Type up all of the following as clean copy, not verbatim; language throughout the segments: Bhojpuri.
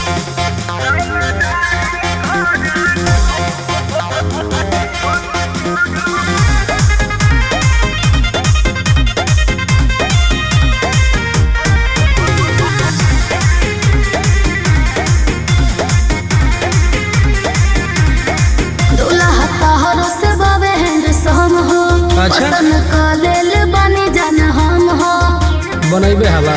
पसंद कलेल बनी जान हम हो बनैबे हवा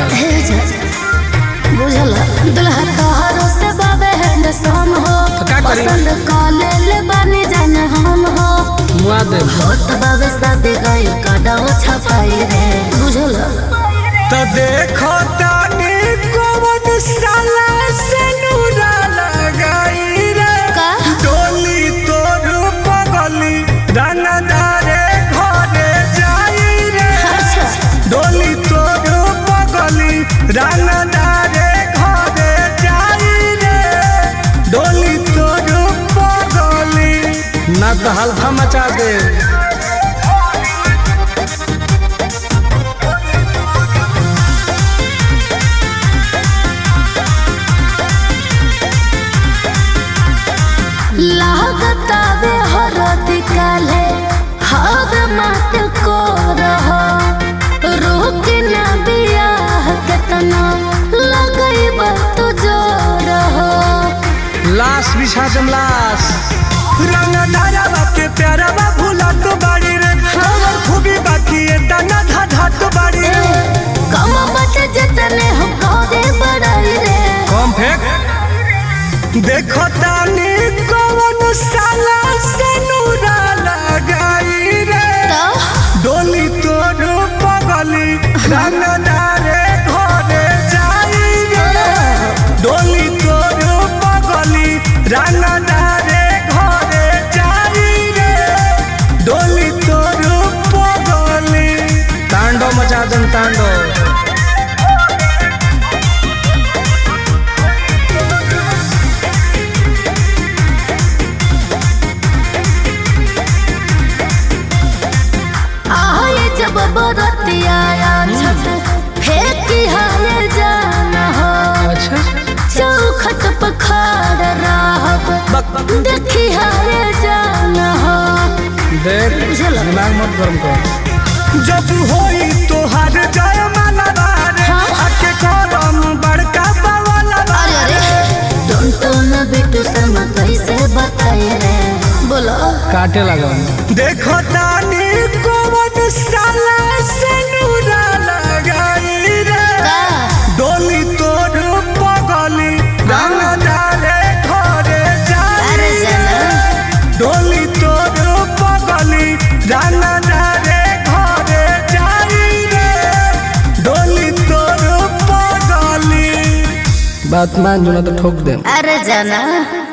बुझल दुल्हा तोहरो से बाबे हैंड सम हो पसंद कलेल बनी जान हम हो मुआ दे होत बाबे शादी गई कडाओ छपाई रे बुझल त देखो तानी कोवन साला से नूरा लगाई रे का डोली तोर पगली दानादारे घरे जाई रे डोली तोर पगली दानादारे घरे जाई रे डोली तोर पगली ना तो हल्फा मचा दे। लागतावे हरदी काले हवे मात को रहो रोक ना बियाह केतना लगैब तो जो रहो लाश बिछा दम लाश रंगदारा के प्यारा बा भूला तो बाड़ी रे खबर खूबी बाकी है तना धा तो बाड़ी रे कम बचे जतने हो कौदे बड़ाई रे कम फेंक देखो तानी कौन साला से नूरा लगाई रे डोली तोर पगली रंगदारे घरे जाई रे डोली तोर पगली रंगदारे घरे जाई रे डोली तोर पगली तांडव मचा दम तांडव। जब बरतिया छत फेंकी हाय जाना हो अच्छा चौखट पखाड़ रहब देखी हाय जाना हो देख दिमाग मत गरम कर। जब होई तोहार जय माला रे आके करम बड़का बावला अरे टोंटो न बिटू सम कैसे बताई रे बोलो काटे लगा देखो तानी कोवन साला से नूरा लगाई रे डोली तोर पगली रंगदारे घरे जाई रे डोली तोर पगली रंगदारे घरे जाई रे डोली तोर पगली बात मान जो ना तो ठोक दे। अरे जाना